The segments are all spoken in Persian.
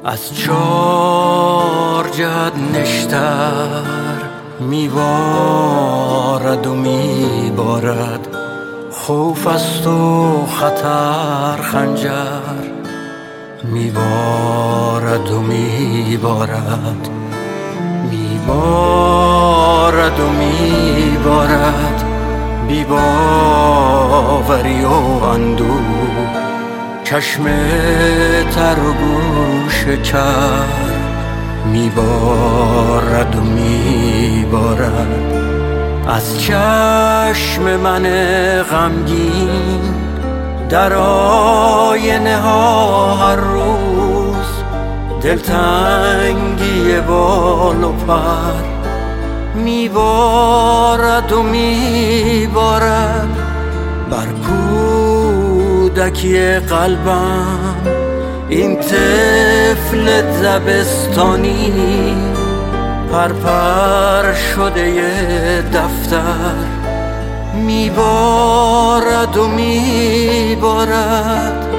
از چار جهت نشتر میبارد و میبارد، خوف است و خطر خنجر میبارد و میبارد، میبارد و میبارد، بی باوری و اندوه، چشم تر و گوش کر میبارد و میبارد. از چشم من غمگین در آینه ها هر روز دلتنگی بال و پر میبارد و میبارد. بر کودکی قلبم این طفل دبستانی پرپر شده دفتر میبارد و میبارد.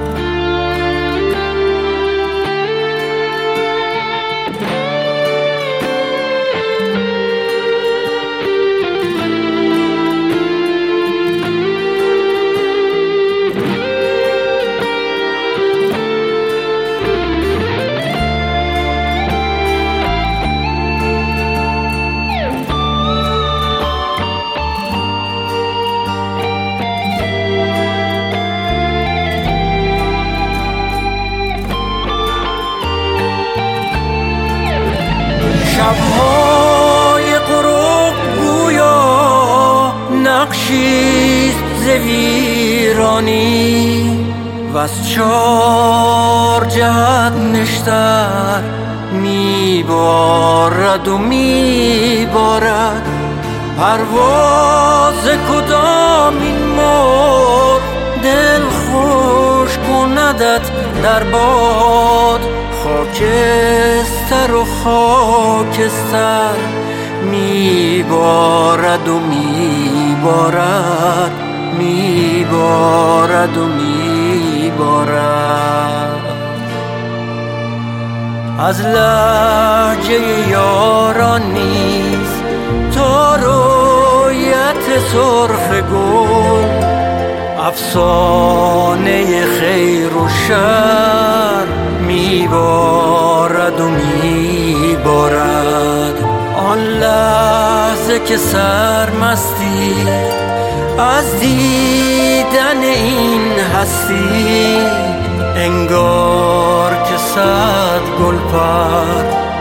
شب‌های غروب گویا نقشیست ز ویرانی، وز چار جهت نشتر میبارد و میبارد. پرواز کدام این مرغ دل خوش کندت در باد، خاکستر و خاکستر میبارد و میبارد، میبارد و میبارد. از لهجه یاران نیز تا رویت سرخ گل، افسانه خیر و شر میبارد و میبارد. آن لحظه که سرمستی از دیدن این هستی، انگار که صد گل پر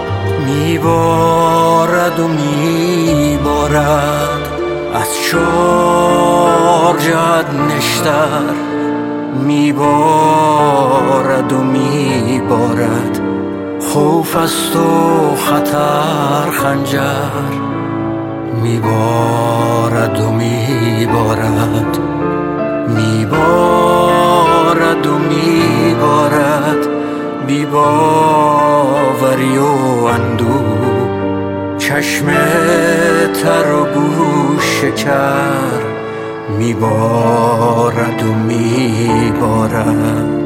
میبارد و میبارد. از چار جهت نشتر میبارد و میبارد، خوف است و خطر خنجر میبارد و میبارد، میبارد و میبارد، بی باوری و اندوه، چشم تر و گوش کر میبارد و میبارد.